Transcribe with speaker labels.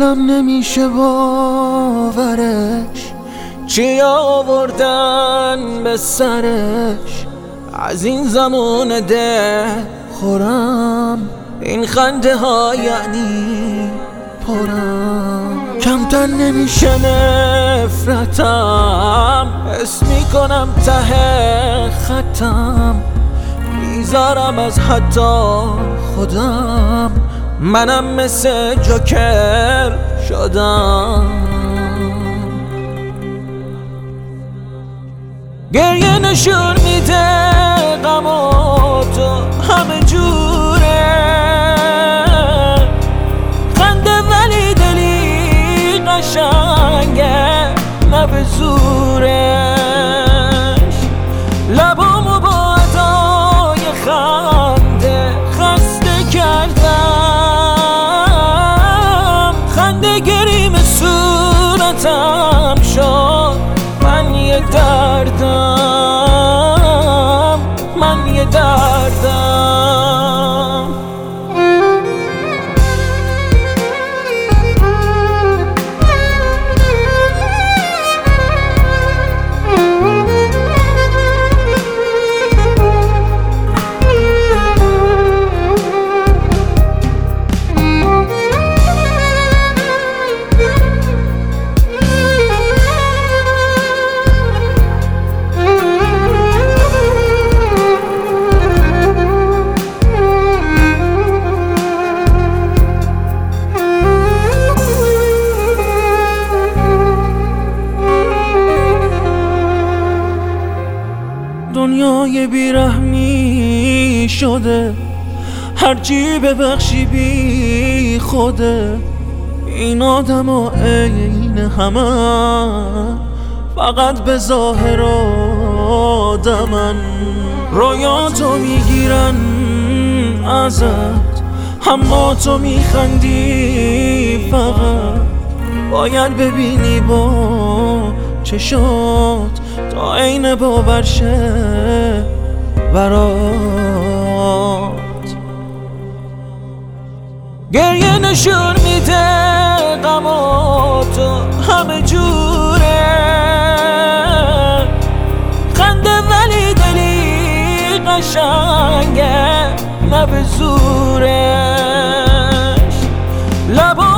Speaker 1: دلم نمیشه باورش، چی آوردن به سرش. از این زمان ده خورم، این خنده ها یعنی پرم. کمتر نمیشه نفرتم، حس میکنم ته خطم. بیزارم از حتی خودم، منم مثل جوکر شدم. گریه نشون میده غم و تو همه جوره، خنده ولی دلی قشنگه نه به زورش. لبامو با ادای خنده خسته کردم، خنده گریم صورتم شد. من یه دردم، من یه دردم. دنیای بیرحمی شده، هرچی ببخشی بی خوده. این آدم و عین همه، فقط به ظاهر آدمن. رویاتو میگیرن ازت، اما تو میخندی فقط. باید ببینی با چشات تا عین باور شه برات. گریه نشون میده غم و تو همه جوره، خنده ولی دلی قشنگه نه به زورش.